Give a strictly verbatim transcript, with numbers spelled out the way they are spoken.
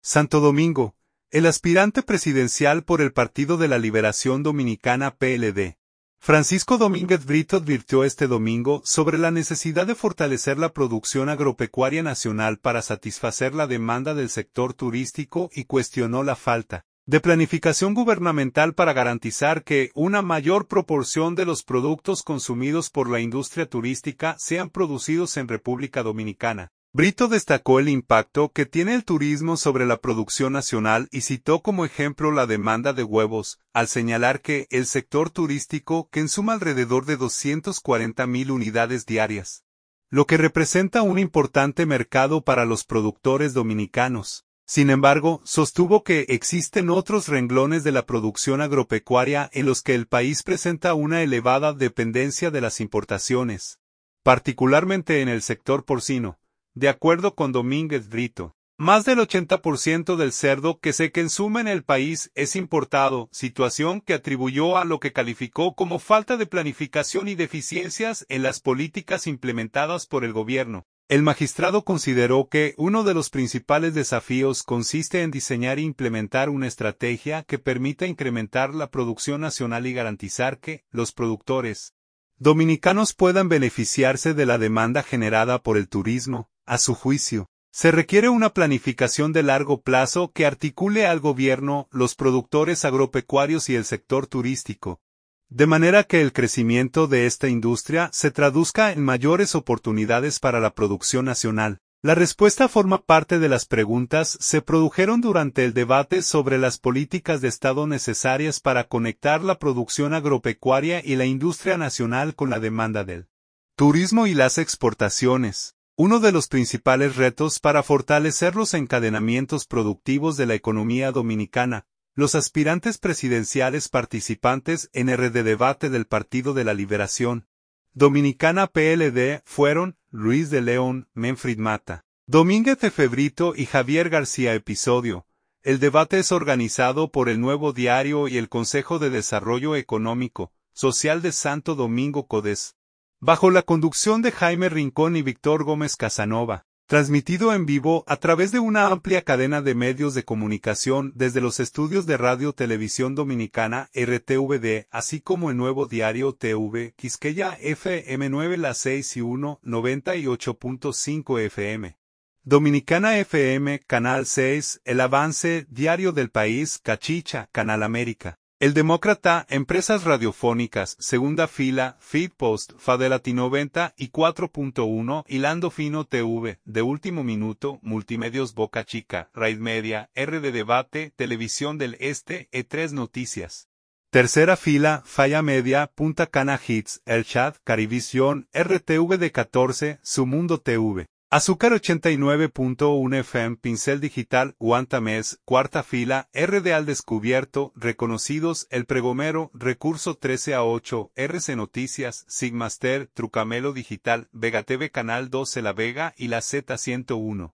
Santo Domingo, el aspirante presidencial por el Partido de la Liberación Dominicana P L D, Francisco Domínguez Brito advirtió este domingo sobre la necesidad de fortalecer la producción agropecuaria nacional para satisfacer la demanda del sector turístico y cuestionó la falta de planificación gubernamental para garantizar que una mayor proporción de los productos consumidos por la industria turística sean producidos en República Dominicana. Brito destacó el impacto que tiene el turismo sobre la producción nacional y citó como ejemplo la demanda de huevos, al señalar que el sector turístico que suma alrededor de doscientas cuarenta mil unidades diarias, lo que representa un importante mercado para los productores dominicanos. Sin embargo, sostuvo que existen otros renglones de la producción agropecuaria en los que el país presenta una elevada dependencia de las importaciones, particularmente en el sector porcino. De acuerdo con Domínguez Brito, más del ochenta por ciento del cerdo que se consume en el país es importado, situación que atribuyó a lo que calificó como falta de planificación y deficiencias en las políticas implementadas por el gobierno. El magistrado consideró que uno de los principales desafíos consiste en diseñar e implementar una estrategia que permita incrementar la producción nacional y garantizar que los productores dominicanos puedan beneficiarse de la demanda generada por el turismo. A su juicio, se requiere una planificación de largo plazo que articule al gobierno, los productores agropecuarios y el sector turístico, de manera que el crecimiento de esta industria se traduzca en mayores oportunidades para la producción nacional. La respuesta forma parte de las preguntas se produjeron durante el debate sobre las políticas de Estado necesarias para conectar la producción agropecuaria y la industria nacional con la demanda del turismo y las exportaciones. Uno de los principales retos para fortalecer los encadenamientos productivos de la economía dominicana. Los aspirantes presidenciales participantes en el debate del Partido de la Liberación Dominicana P L D fueron Luis de León, Manfred Mata, Domínguez F. Brito y Javier García Episodio. El debate es organizado por el Nuevo Diario y el Consejo de Desarrollo Económico, Social de Santo Domingo CODES, bajo la conducción de Jaime Rincón y Víctor Gómez Casanova. Transmitido en vivo a través de una amplia cadena de medios de comunicación desde los estudios de Radio Televisión Dominicana R T V D, así como el Nuevo Diario T V, Quisqueya F M nueve La seis y uno, noventa y ocho punto cinco F M. Dominicana F M, Canal seis, El Avance, Diario del País, Cachicha, Canal América. El Demócrata, Empresas Radiofónicas, Segunda Fila, Feedpost, Fadelati noventa y cuatro punto uno, Hilando Fino T V, De Último Minuto, Multimedios Boca Chica, Raid Media, R D Debate, Televisión del Este, E tres Noticias. Tercera Fila, Falla Media, Punta Cana Hits, El Chat, Carivisión, R T V de catorce, Su Mundo T V. Azúcar ochenta y nueve punto uno F M, Pincel Digital, Guantamés, Cuarta Fila, R D Al Descubierto, Reconocidos, El Pregomero, Recurso trece a ocho, R C Noticias, Sigmaster, Trucamelo Digital, Vega T V Canal doce La Vega y la Z ciento uno.